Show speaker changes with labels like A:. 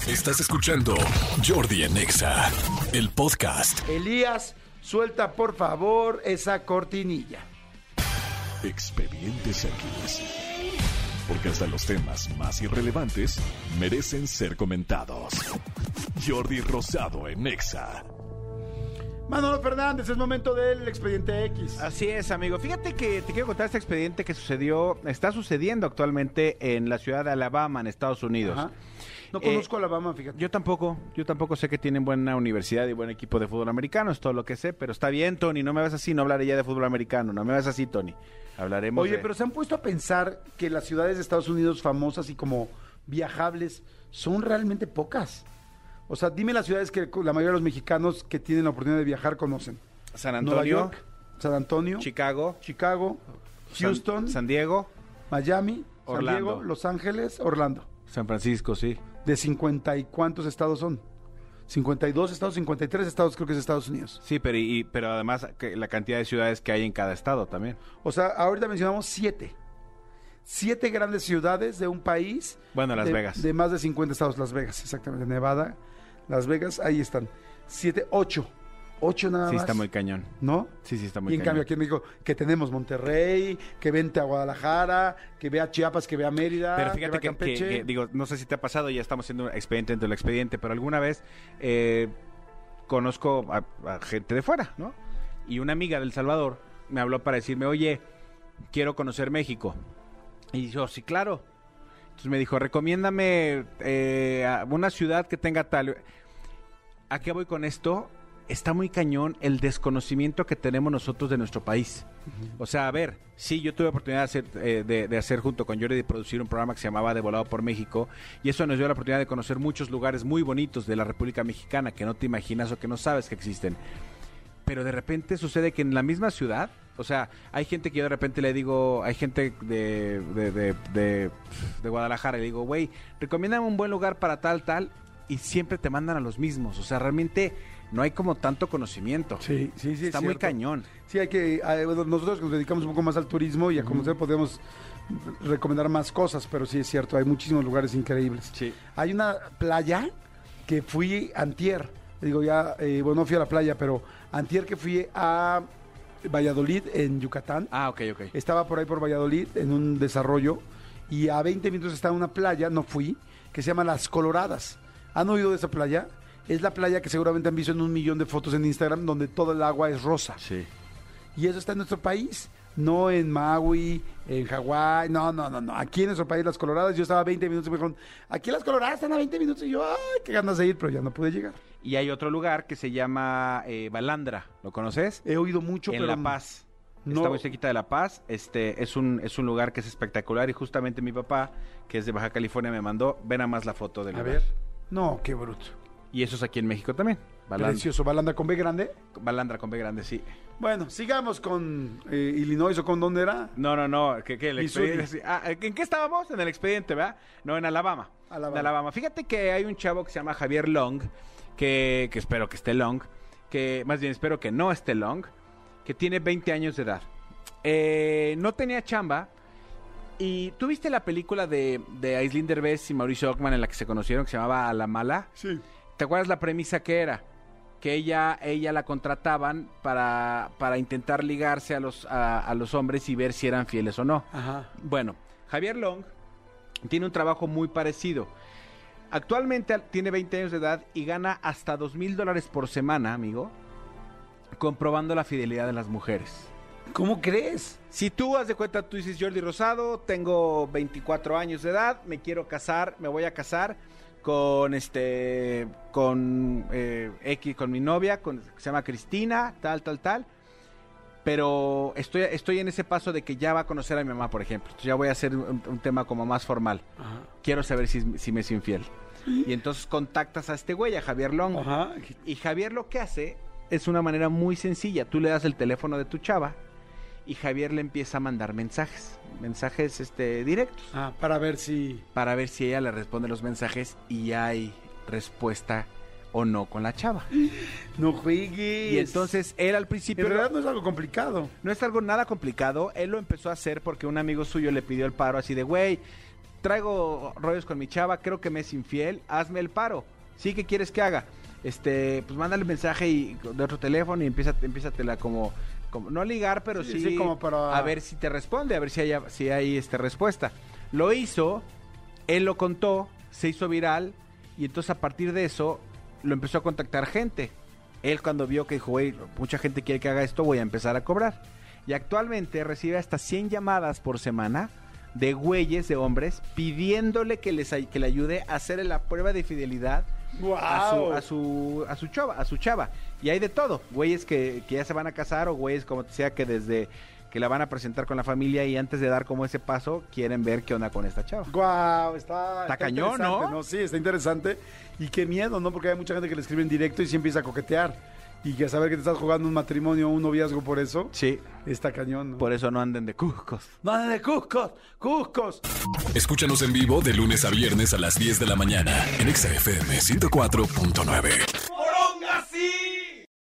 A: Estás escuchando Jordi en Exa, el podcast.
B: Elías, suelta por favor esa cortinilla.
A: Expedientes X. Porque hasta los temas más irrelevantes merecen ser comentados. Jordi Rosado en Exa.
B: Manolo Fernández, es momento del Expediente X.
C: Así es, amigo. Fíjate que te quiero contar este expediente que está sucediendo actualmente en la ciudad de Alabama, en Estados Unidos.
B: Ajá. No conozco Alabama, fíjate.
C: Yo tampoco sé que tienen buena universidad y buen equipo de fútbol americano, es todo lo que sé, pero está bien, Tony, no me vas así, no hablaré ya de fútbol americano, no me vas así, Tony. Hablaremos
B: Oye, pero se han puesto a pensar que las ciudades de Estados Unidos famosas y como viajables son realmente pocas. O sea, dime las ciudades que la mayoría de los mexicanos que tienen la oportunidad de viajar conocen.
C: San
B: Nueva
C: Antonio,
B: York, San Antonio,
C: Chicago,
B: Houston,
C: San Diego,
B: Miami,
C: Orlando.
B: San Diego, Los Ángeles, Orlando.
C: San Francisco, sí.
B: ¿De 50 y cuántos estados son? 52 estados, 53 estados creo que es Estados Unidos.
C: Sí, pero además la cantidad de ciudades que hay en cada estado también.
B: O sea, ahorita mencionamos 7 grandes ciudades de un país.
C: Bueno, Las Vegas.
B: De más de 50 estados, Las Vegas, exactamente. Nevada, Las Vegas, ahí están. 8 nada más.
C: Sí, está muy cañón.
B: ¿No?
C: Sí, está muy
B: Y en
C: cañón.
B: cambio aquí en México, que tenemos Monterrey, que vente a Guadalajara, que vea Chiapas, que vea Mérida,
C: Pero fíjate
B: vea
C: que,
B: Campeche.
C: digo, no sé si te ha pasado, ya estamos haciendo un expediente dentro del expediente, pero alguna vez conozco a gente de fuera, ¿no? Y una amiga del Salvador me habló para decirme, oye, quiero conocer México. Y yo, sí, claro. Entonces me dijo, recomiéndame una ciudad que tenga tal. ¿A qué voy con esto? Está muy cañón el desconocimiento que tenemos nosotros de nuestro país. O sea, a ver, sí, yo tuve la oportunidad de hacer junto con Jordi de producir un programa que se llamaba De Volado por México, y eso nos dio la oportunidad de conocer muchos lugares muy bonitos de la República Mexicana que no te imaginas o que no sabes que existen. Pero de repente sucede que en la misma ciudad, o sea, hay gente que yo de repente le digo, hay gente de Guadalajara, y le digo, güey, recomiéndame un buen lugar para tal, y siempre te mandan a los mismos. O sea, realmente no hay como tanto conocimiento.
B: Sí,
C: Está muy cañón.
B: Sí, bueno, nosotros que nos dedicamos un poco más al turismo y a conocer podemos recomendar más cosas, pero sí es cierto, hay muchísimos lugares increíbles.
C: Sí.
B: Hay una playa que fui antier, digo ya, bueno, no fui a la playa, pero antier que fui a Valladolid, en Yucatán.
C: Ah, ok.
B: Estaba por ahí por Valladolid en un desarrollo y a 20 minutos está una playa, no fui, que se llama Las Coloradas. ¿Han oído de esa playa? Es la playa que seguramente han visto en 1 millón de fotos en Instagram, donde todo el agua es rosa.
C: Sí.
B: Y eso está en nuestro país, no en Maui, en Hawái, no. Aquí en nuestro país, Las Coloradas, yo estaba a 20 minutos y me dijeron, aquí Las Coloradas están a 20 minutos. Y yo, ay, qué ganas de ir, pero ya no pude llegar.
C: Y hay otro lugar que se llama Balandra, ¿lo conoces?
B: He oído mucho,
C: En
B: pero...
C: La Paz.
B: no.
C: Está muy cerquita de La Paz. Es un lugar que es espectacular, y justamente mi papá, que es de Baja California, me mandó, ven a más la foto del
B: A
C: lugar.
B: ver. No, qué bruto.
C: Y eso es aquí en México también.
B: Precioso. ¿Balandra con B grande?
C: Balandra con B grande, sí.
B: Bueno, sigamos con Illinois, ¿o con dónde era?
C: No, que el
B: Missouri.
C: expediente. ¿En qué estábamos? En el expediente, ¿verdad? No, en Alabama. En Alabama. Fíjate que hay un chavo que se llama Javier Long, que espero que esté Long, que más bien espero que no esté Long, que tiene 20 años de edad. No tenía chamba. ¿Y tú viste la película de Aislinn Derbez y Mauricio Ockman en la que se conocieron, que se llamaba A la Mala?
B: Sí.
C: ¿Te acuerdas la premisa que era? Que ella la contrataban para intentar ligarse a los hombres y ver si eran fieles o no.
B: Ajá.
C: Bueno, Javier Long tiene un trabajo muy parecido. Actualmente tiene 20 años de edad y gana hasta $2,000 por semana, amigo, comprobando la fidelidad de las mujeres.
B: ¿Cómo crees?
C: Si tú haz de cuenta, tú dices, Jordi Rosado, tengo 24 años de edad, me quiero casar, me voy a casar con con mi novia, que se llama Cristina, tal, pero estoy en ese paso de que ya va a conocer a mi mamá, por ejemplo. Entonces ya voy a hacer un tema como más formal.
B: Ajá.
C: Quiero saber si me es infiel. Y entonces contactas a este güey, a Javier Long.
B: Ajá.
C: Y Javier lo que hace es una manera muy sencilla. Tú le das el teléfono de tu chava y Javier le empieza a mandar mensajes directos.
B: Ah, para ver si
C: ella le responde los mensajes y hay respuesta o no con la chava.
B: no juegues.
C: Y entonces él al principio...
B: En realidad no es algo complicado.
C: No es algo nada complicado. Él lo empezó a hacer porque un amigo suyo le pidió el paro así de, güey, traigo rollos con mi chava, creo que me es infiel, hazme el paro. ¿Sí? ¿Qué quieres que haga? Pues mándale mensaje de otro teléfono y empiézatela como no ligar, pero sí
B: como para...
C: a ver si te responde, a ver si hay respuesta. Lo hizo, él lo contó, se hizo viral y entonces a partir de eso lo empezó a contactar gente. Él cuando vio que dijo, güey, mucha gente quiere que haga esto, voy a empezar a cobrar. Y actualmente recibe hasta 100 llamadas por semana de güeyes, de hombres, pidiéndole que le ayude a hacer la prueba de fidelidad a su chava. Y hay de todo, güeyes que ya se van a casar o güeyes como te decía que desde que la van a presentar con la familia y antes de dar como ese paso quieren ver qué onda con esta chava.
B: Guau, está
C: cañón, ¿no?
B: Sí, está interesante. Y qué miedo, ¿no? Porque hay mucha gente que le escribe en directo y sí empieza a coquetear. Y que saber que te estás jugando un matrimonio o un noviazgo por eso.
C: Sí.
B: Está cañón, ¿no?
C: Por eso no anden de cuscos.
B: No anden de cuscos.
A: Escúchanos en vivo de lunes a viernes a las 10 de la mañana en Exa FM 104.9.